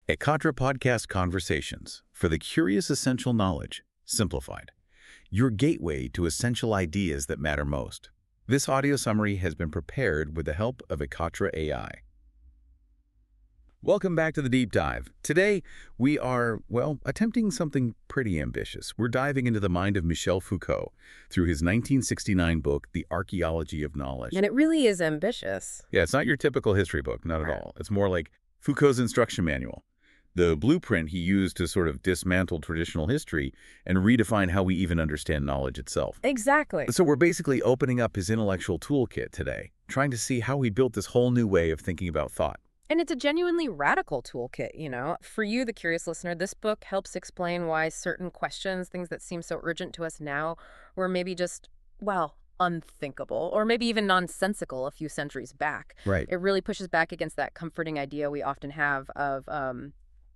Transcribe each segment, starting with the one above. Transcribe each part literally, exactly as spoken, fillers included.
Ekatra Podcast Conversations for the Curious Essential Knowledge, Simplified. Your gateway to essential ideas that matter most. This audio summary has been prepared with the help of Ekatra A I. Welcome back to the Deep Dive. Today, we are, well, attempting something pretty ambitious. We're diving into the mind of Michel Foucault through his nineteen sixty-nine book, The Archaeology of Knowledge. And it really is ambitious. Yeah, it's not your typical history book, not at all. It's more like Foucault's instruction manual, the blueprint he used to sort of dismantle traditional history and redefine how we even understand knowledge itself. Exactly. So we're basically opening up his intellectual toolkit today, trying to see how he built this whole new way of thinking about thought. And it's a genuinely radical toolkit, you know. For you, the curious listener, this book helps explain why certain questions, things that seem so urgent to us now, were maybe just, well, unthinkable, or maybe even nonsensical a few centuries back. Right. It really pushes back against that comforting idea we often have of um,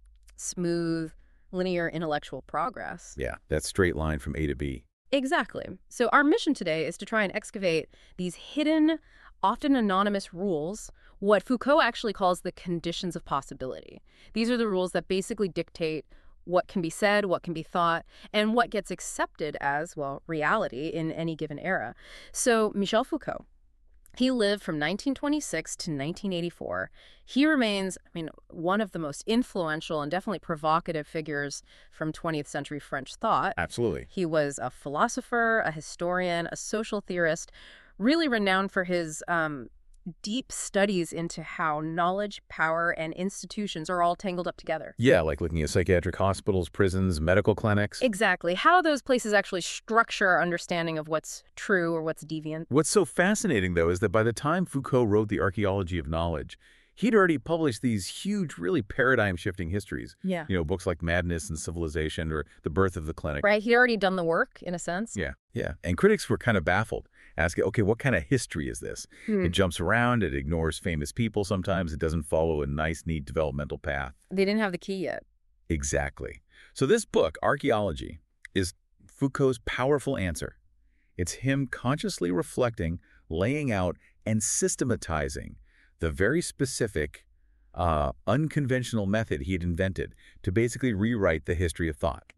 smooth, linear intellectual progress. Yeah, that straight line from A to B. Exactly. So our mission today is to try and excavate these hidden, often anonymous rules, what Foucault actually calls the conditions of possibility. These are the rules that basically dictate what can be said, what can be thought, and what gets accepted as, well, reality in any given era. So Michel Foucault, he lived from nineteen twenty-six to nineteen eighty-four. He remains, I mean, one of the most influential and definitely provocative figures from twentieth century French thought. Absolutely. He was a philosopher, a historian, a social theorist, really renowned for his um, deep studies into how knowledge, power, and institutions are all tangled up together. Yeah, like looking at psychiatric hospitals, prisons, medical clinics. Exactly. How those places actually structure our understanding of what's true or what's deviant. What's so fascinating, though, is that by the time Foucault wrote The Archaeology of Knowledge, he'd already published these huge, really paradigm-shifting histories. Yeah. You know, books like Madness and Civilization or The Birth of the Clinic. Right. He'd already done the work, in a sense. Yeah, yeah. And critics were kind of baffled, asking, okay, what kind of history is this? Hmm. It jumps around, it ignores famous people sometimes, it doesn't follow a nice, neat developmental path. They didn't have the key yet. Exactly. So this book, Archaeology, is Foucault's powerful answer. It's him consciously reflecting, laying out, and systematizing the very specific, uh, unconventional method he had invented to basically rewrite the history of thought.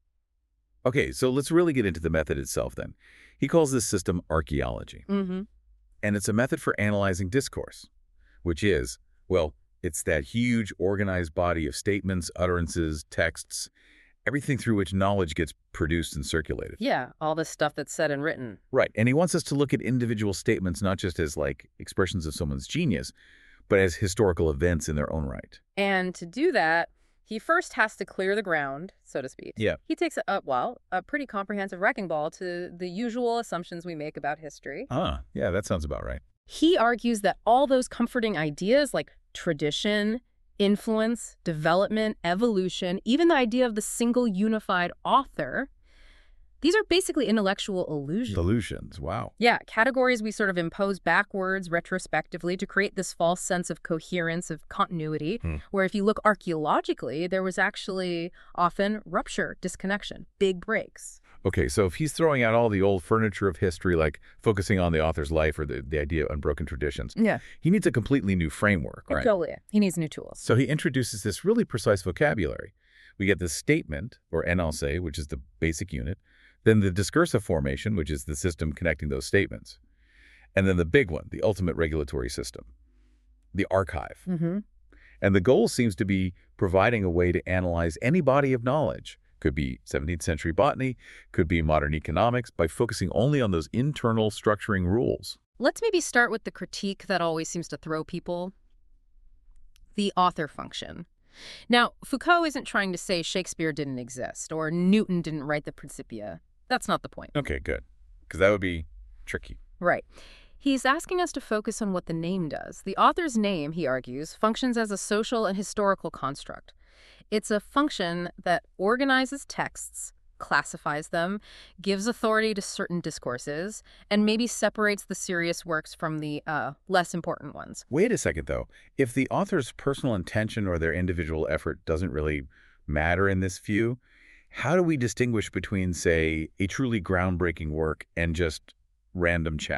Okay, so let's really get into the method itself then. He calls this system archaeology. Mm-hmm. And it's a method for analyzing discourse, which is, well, it's that huge organized body of statements, utterances, texts, everything through which knowledge gets produced and circulated. Yeah, all the stuff that's said and written. Right. And he wants us to look at individual statements not just as like expressions of someone's genius, but as historical events in their own right. And to do that, he first has to clear the ground, so to speak. Yeah. He takes, a, well, a pretty comprehensive wrecking ball to the usual assumptions we make about history. Ah, yeah, that sounds about right. He argues that all those comforting ideas like tradition, influence, development, evolution, even the idea of the single unified author, these are basically intellectual illusions. Illusions, wow. Yeah, categories we sort of impose backwards retrospectively to create this false sense of coherence, of continuity, Hmm. where if you look archaeologically, there was actually often rupture, disconnection, big breaks. Okay, so if he's throwing out all the old furniture of history, like focusing on the author's life or the, the idea of unbroken traditions, Yeah. he needs a completely new framework, right? Totally. He needs new tools. So he introduces this really precise vocabulary. We get the statement, or énoncé, which is the basic unit, then the discursive formation, which is the system connecting those statements, and then the big one, the ultimate regulatory system, the archive. Mm-hmm. And the goal seems to be providing a way to analyze any body of knowledge. Could be seventeenth century botany, could be modern economics, by focusing only on those internal structuring rules. Let's maybe start with the critique that always seems to throw people. The author function. Now, Foucault isn't trying to say Shakespeare didn't exist or Newton didn't write the Principia. That's not the point. Okay, good. Because that would be tricky. Right. He's asking us to focus on what the name does. The author's name, he argues, functions as a social and historical construct. It's a function that organizes texts, classifies them, gives authority to certain discourses, and maybe separates the serious works from the uh, less important ones. Wait a second, though. If the author's personal intention or their individual effort doesn't really matter in this view, how do we distinguish between, say, a truly groundbreaking work and just random chatter?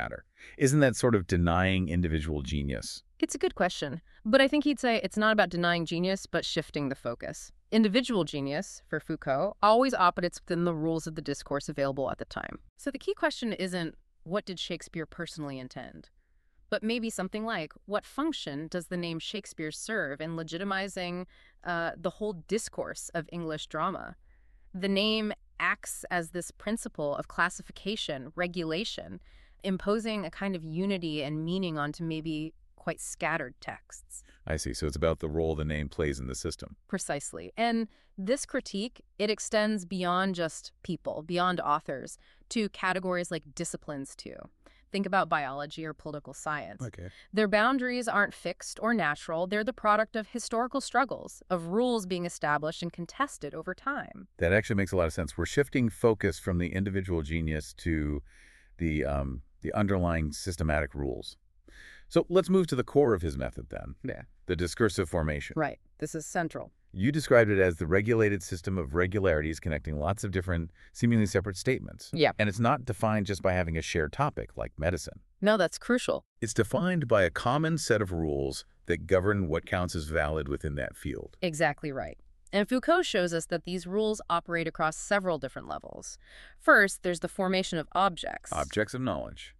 Isn't that sort of denying individual genius? It's a good question, but I think he'd say it's not about denying genius, but shifting the focus. Individual genius, for Foucault, always operates within the rules of the discourse available at the time. So the key question isn't, what did Shakespeare personally intend? But maybe something like, what function does the name Shakespeare serve in legitimizing uh, the whole discourse of English drama? The name acts as this principle of classification, regulation, imposing a kind of unity and meaning onto maybe quite scattered texts. I see. So it's about the role the name plays in the system. Precisely. And this critique, it extends beyond just people, beyond authors, to categories like disciplines too. Think about biology or political science. Okay. Their boundaries aren't fixed or natural. They're the product of historical struggles, of rules being established and contested over time. That actually makes a lot of sense. We're shifting focus from the individual genius to the um, the underlying systematic rules. So let's move to the core of his method then. Yeah. The discursive formation. Right. This is central. You described it as the regulated system of regularities connecting lots of different, seemingly separate statements. Yeah. And it's not defined just by having a shared topic, like medicine. No, that's crucial. It's defined by a common set of rules that govern what counts as valid within that field. Exactly right. And Foucault shows us that these rules operate across several different levels. First, there's the formation of objects. Objects of knowledge.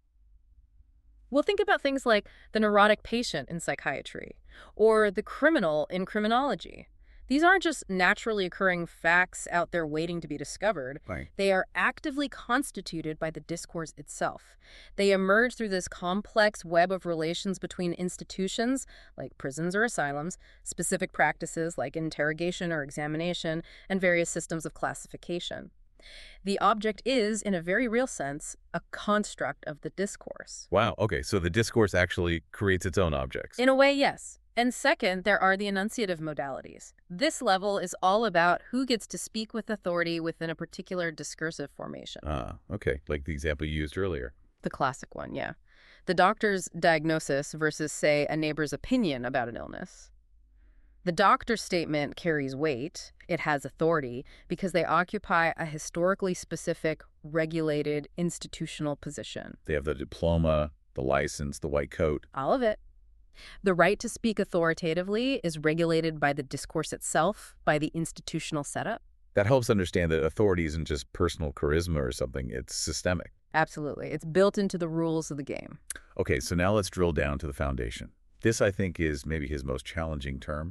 We'll think about things like the neurotic patient in psychiatry or the criminal in criminology. These aren't just naturally occurring facts out there waiting to be discovered. Right. They are actively constituted by the discourse itself. They emerge through this complex web of relations between institutions, like prisons or asylums, specific practices like interrogation or examination, and various systems of classification. The object is, in a very real sense, a construct of the discourse. Wow. Okay. So the discourse actually creates its own objects. In a way, yes. And second, there are the enunciative modalities. This level is all about who gets to speak with authority within a particular discursive formation. Ah, okay. Like the example you used earlier. The classic one, yeah. The doctor's diagnosis versus, say, a neighbor's opinion about an illness. The doctor's statement carries weight. It has authority because they occupy a historically specific, regulated, institutional position. They have the diploma, the license, the white coat. All of it. The right to speak authoritatively is regulated by the discourse itself, by the institutional setup. That helps understand that authority isn't just personal charisma or something, it's systemic. Absolutely. It's built into the rules of the game. Okay, so now let's drill down to the foundation. This, I think, is maybe his most challenging term.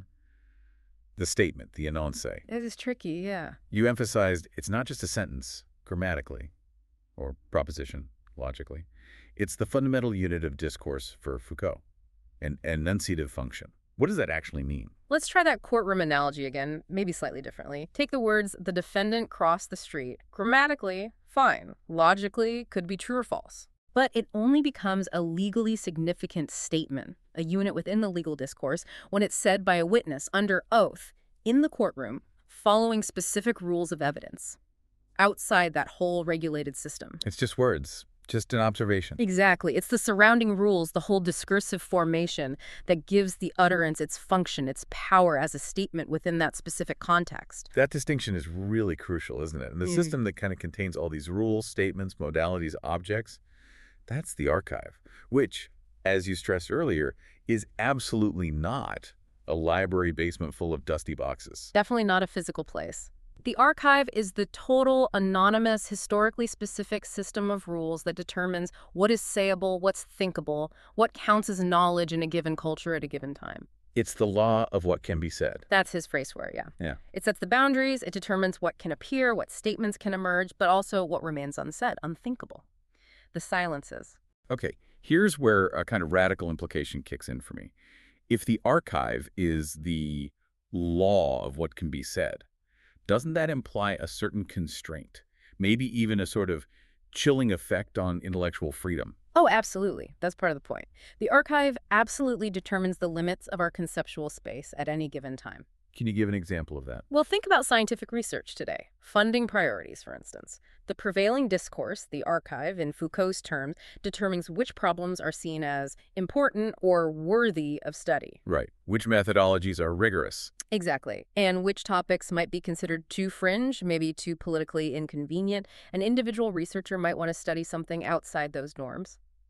The statement, the énoncé. It is tricky, yeah. You emphasized it's not just a sentence, grammatically, or proposition, logically. It's the fundamental unit of discourse for Foucault, an enunciative function. What does that actually mean? Let's try that courtroom analogy again, maybe slightly differently. Take the words, the defendant crossed the street. Grammatically, fine. Logically, could be true or false. But it only becomes a legally significant statement, a unit within the legal discourse, when it's said by a witness under oath in the courtroom, following specific rules of evidence, outside that whole regulated system. It's just words, just an observation. Exactly. It's the surrounding rules, the whole discursive formation that gives the utterance its function, its power as a statement within that specific context. That distinction is really crucial, isn't it? And the Mm. system that kind of contains all these rules, statements, modalities, objects, that's the archive, which, as you stressed earlier, is absolutely not a library basement full of dusty boxes. Definitely not a physical place. The archive is the total, anonymous, historically specific system of rules that determines what is sayable, what's thinkable, what counts as knowledge in a given culture at a given time. It's the law of what can be said. That's his phrase for it, yeah. Yeah. It sets the boundaries, it determines what can appear, what statements can emerge, but also what remains unsaid, unthinkable. The silences. Okay, here's where a kind of radical implication kicks in for me. If the archive is the law of what can be said, doesn't that imply a certain constraint, maybe even a sort of chilling effect on intellectual freedom? Oh, absolutely. That's part of the point. The archive absolutely determines the limits of our conceptual space at any given time. Can you give an example of that? Well, think about scientific research today. Funding priorities, for instance. The prevailing discourse, the archive, in Foucault's terms, determines which problems are seen as important or worthy of study. Right. Which methodologies are rigorous? Exactly. And which topics might be considered too fringe, maybe too politically inconvenient. An individual researcher might want to study something outside those norms.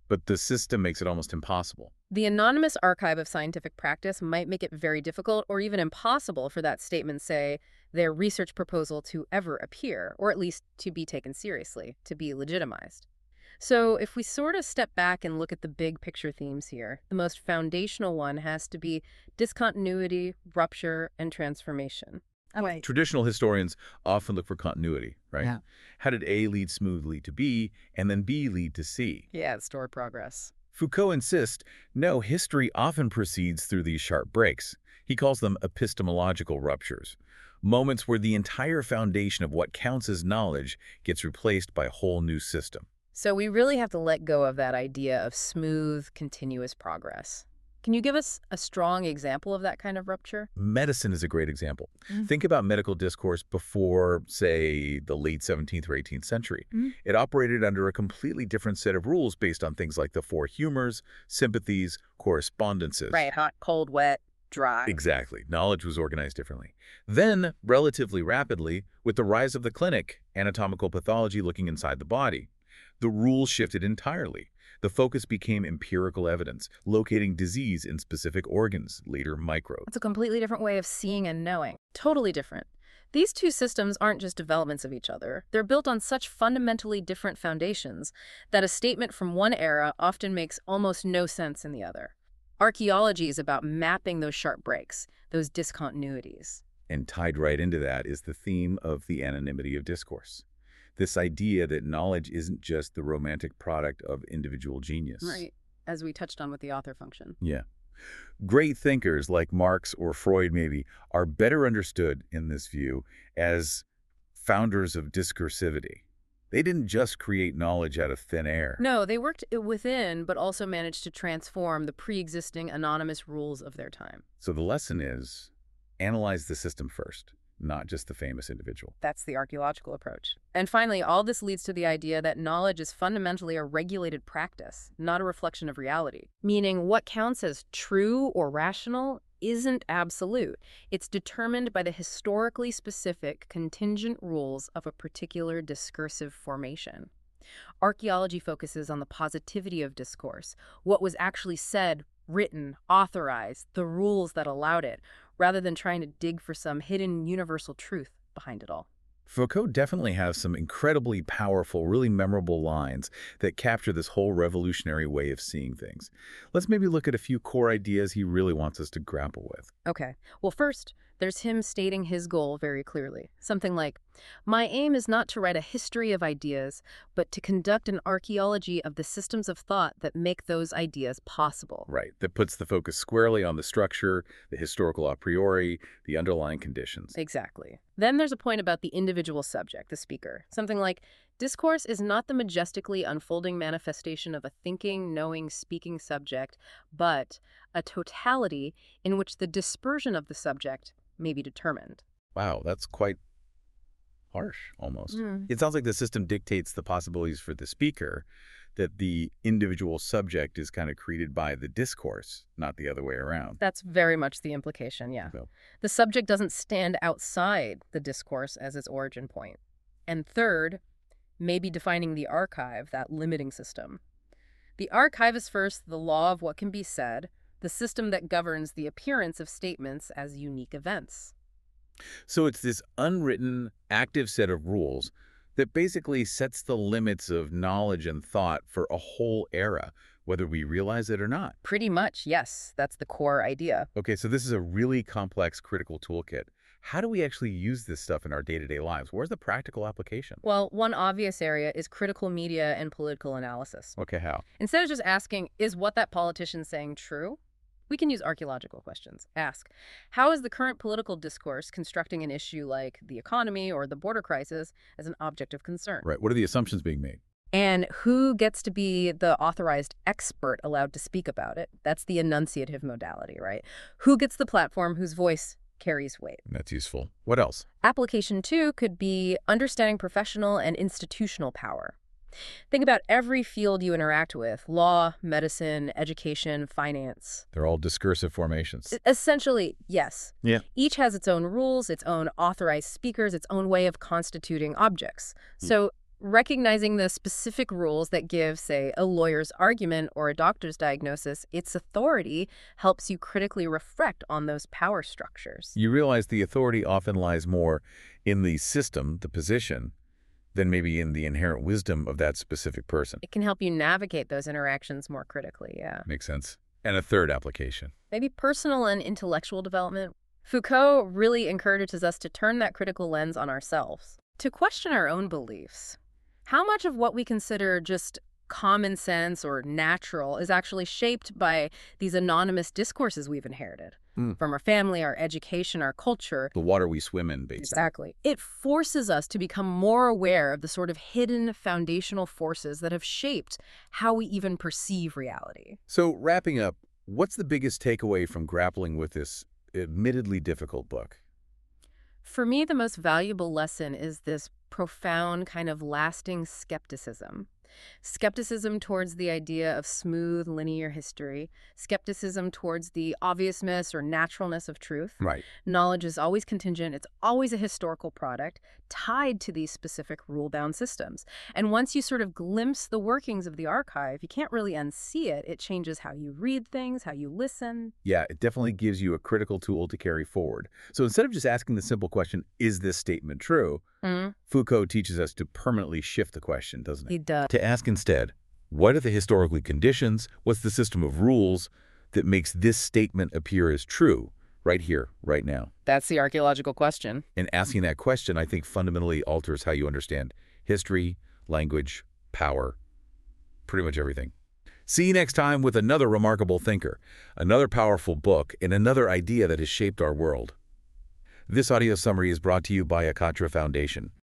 but the system makes it almost impossible. The anonymous archive of scientific practice might make it very difficult or even impossible for that statement, say, their research proposal to ever appear, or at least to be taken seriously, to be legitimized. So if we sort of step back and look at the big picture themes here, the most foundational one has to be discontinuity, rupture, and transformation. Right. Traditional historians often look for continuity, right? Yeah. How did A lead smoothly to B, and then B lead to C? Yeah, stored progress. Foucault insists, no, history often proceeds through these sharp breaks. He calls them epistemological ruptures, moments where the entire foundation of what counts as knowledge gets replaced by a whole new system. So we really have to let go of that idea of smooth, continuous progress. Can you give us a strong example of that kind of rupture? Medicine is a great example. Mm. Think about medical discourse before, say, the late seventeenth or eighteenth century. Mm. It operated under a completely different set of rules based on things like the four humors, sympathies, correspondences. Right, hot, cold, wet, dry. Exactly. Knowledge was organized differently. Then, relatively rapidly, with the rise of the clinic, anatomical pathology looking inside the body, the rules shifted entirely. The focus became empirical evidence, locating disease in specific organs, later microbes. It's a completely different way of seeing and knowing. Totally different. These two systems aren't just developments of each other. They're built on such fundamentally different foundations that a statement from one era often makes almost no sense in the other. Archaeology is about mapping those sharp breaks, those discontinuities. And tied right into that is the theme of the anonymity of discourse. This idea that knowledge isn't just the romantic product of individual genius. Right, as we touched on with the author function. Yeah. Great thinkers like Marx or Freud maybe are better understood in this view as founders of discursivity. They didn't just create knowledge out of thin air. No, they worked within, but also managed to transform the pre-existing anonymous rules of their time. So the lesson is, analyze the system first, not just the famous individual. That's the archaeological approach. And finally, all this leads to the idea that knowledge is fundamentally a regulated practice, not a reflection of reality. Meaning what counts as true or rational isn't absolute. It's determined by the historically specific contingent rules of a particular discursive formation. Archaeology focuses on the positivity of discourse, what was actually said, written, authorized, the rules that allowed it, rather than trying to dig for some hidden universal truth behind it all. Foucault definitely has some incredibly powerful, really memorable lines that capture this whole revolutionary way of seeing things. Let's maybe look at a few core ideas he really wants us to grapple with. Okay. Well, first, there's him stating his goal very clearly. Something like, my aim is not to write a history of ideas, but to conduct an archaeology of the systems of thought that make those ideas possible. Right, that puts the focus squarely on the structure, the historical a priori, the underlying conditions. Exactly. Then there's a point about the individual subject, the speaker. Something like, discourse is not the majestically unfolding manifestation of a thinking, knowing, speaking subject, but a totality in which the dispersion of the subject may be determined. Wow, that's quite harsh, almost. Mm. It sounds like the system dictates the possibilities for the speaker, that the individual subject is kind of created by the discourse, not the other way around. That's very much the implication, yeah. So, The subject doesn't stand outside the discourse as its origin point. And third, maybe defining the archive, that limiting system. The archive is first the law of what can be said, the system that governs the appearance of statements as unique events. so it's this unwritten, active set of rules that basically sets the limits of knowledge and thought for a whole era, whether we realize it or not. Pretty much, yes. That's the core idea. Okay, so this is a really complex critical toolkit. How do we actually use this stuff in our day-to-day lives? Where's the practical application? Well, one obvious area is critical media and political analysis. Okay, how? Instead of just asking, is what that politician's saying true? We can use archaeological questions. Ask, how is the current political discourse constructing an issue like the economy or the border crisis as an object of concern? Right, what are the assumptions being made? And who gets to be the authorized expert allowed to speak about it? That's the enunciative modality, right? Who gets the platform whose voice carries weight? That's useful. What else? Application two could be understanding professional and institutional power. Think about every field you interact with: law, medicine, education, finance. They're all discursive formations. Essentially, yes. Yeah. Each has its own rules, its own authorized speakers, its own way of constituting objects. Hmm. So Recognizing the specific rules that give, say, a lawyer's argument or a doctor's diagnosis its authority helps you critically reflect on those power structures. You realize the authority often lies more in the system, the position, than maybe in the inherent wisdom of that specific person. It can help you navigate those interactions more critically, yeah. Makes sense. And a third application. Maybe personal and intellectual development. Foucault really encourages us to turn that critical lens on ourselves, to question our own beliefs. How much of what we consider just common sense or natural is actually shaped by these anonymous discourses we've inherited Mm. from our family, our education, our culture? The water we swim in, basically. Exactly. It forces us to become more aware of the sort of hidden foundational forces that have shaped how we even perceive reality. So, wrapping up, what's the biggest takeaway from grappling with this admittedly difficult book? For me, the most valuable lesson is this profound kind of lasting skepticism. Skepticism towards the idea of smooth, linear history. Skepticism towards the obviousness or naturalness of truth. Right. Knowledge is always contingent. It's always a historical product tied to these specific rule-bound systems. And once you sort of glimpse the workings of the archive, you can't really unsee it. It changes how you read things, how you listen. Yeah, it definitely gives you a critical tool to carry forward. So instead of just asking the simple question, is this statement true? Mm, Foucault teaches us to permanently shift the question, doesn't he it? does. To ask instead, what are the historical conditions, what's the system of rules that makes this statement appear as true, right here, right now? That's the archaeological question. And asking that question, I think, fundamentally alters how you understand history, language, power, pretty much everything. See you next time with another remarkable thinker, another powerful book, and another idea that has shaped our world. This audio summary is brought to you by Akatra Foundation.